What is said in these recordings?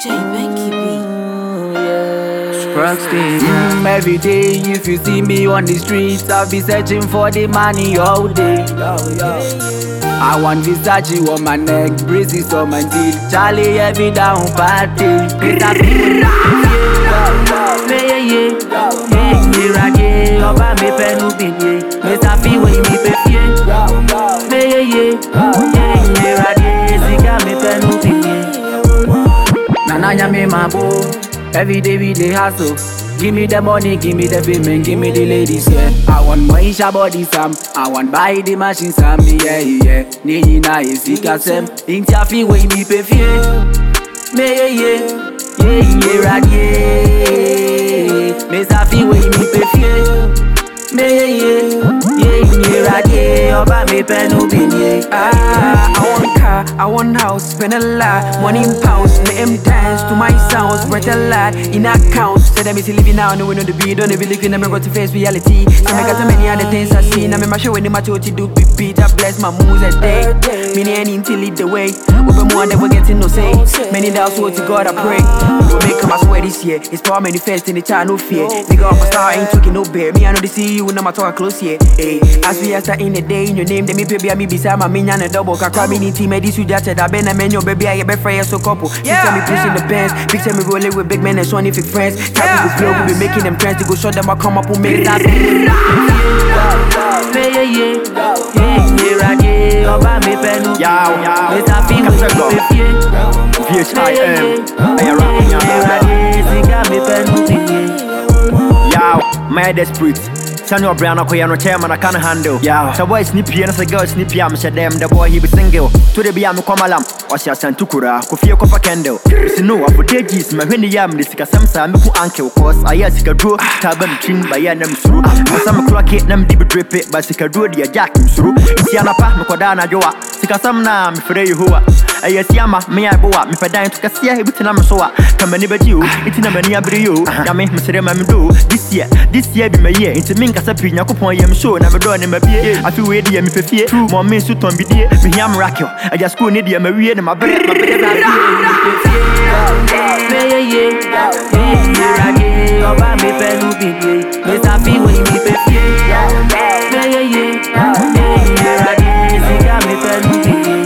DJ Benky B. Every day if you see me on the streets, I'll be searching for the money all day. I want Versace on my neck, braces on my teeth, Charlie every down party. It's a big Oba me penu binye, me safi we mi pefie. Radie, zika me penu binye. Nananya me mabo, every day we dey hustle. Give me the money, give me the fame, give me the ladies, yeah. I want Moisha body Sam, I want buy the machine Sam, yeah. Nini na zika sem, intafi we mi pefie. Radie, me safi we mi pefie. Radie, Oba me penu binye. I want car, I want house, spend a lot, money in pounds, make them dance to my sounds, breath a lot, in accounts. Say them is living now, no we know the beat, don't even look in them, got to face reality. So make us so many other things I see, now me my show when them I told you do repeat, I bless my moves a day. Many any until lead the way, open more than we're getting no say. Many doubts what to God I pray. We'll make come I swear this year, it's power manifest in the child no fear. Nigga up a star, ain't talking no bear, me I know they see you when I'm talk close here. Hey, as we are starting the day in your name, then me baby I me beside my minion and double. Cry me team, this you just said I been a man, your baby I be friend so couple. Picture me pushing the pants, picture me rolling with big men and Sony fake friends. Type of flow, we be making them trends to go show them I come up and make that. Oba me penu, me safi we mi pefie. Zika me penu binye. My desperate. Send your brand up here, no chairman, I can't handle. So boy snippy and a girl snippy, I'm said them, the boy he be single. To the Biam Komalam, or she has sent to Kura, Kofia Kofa Candle. It's no, for days, my windy yam, this is some Miku uncle, cause I ask a drew, Taban chin by Yanam through. Some clock it, them deep drip it, but Sika drew the jack through. It's Yanapa, Makodana Joa, Sika some nam, for you who are. I yama, me I boa, me for dying to Cassia, with an Amasoa, come anybody you, it's in a mania brio. Yami, Mr. Mamadu, this year be my year, into Minka Sapina, Kupon, I'm sure, never done in my beer. I feel ready, I'm fear, true, more men suit on be dear, me am rackle. I just go need my weird and my bread, my bread. Oba me penu binye, me safi we mi pefie. Radie, zika me penu binye.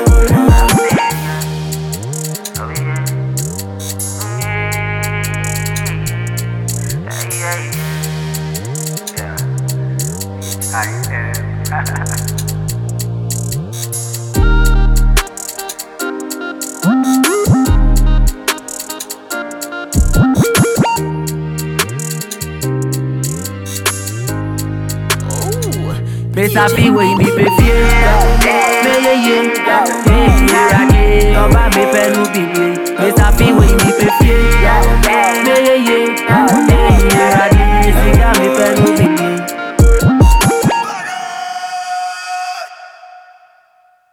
Me safi we mi pefie. Radie, Oba me penu binye.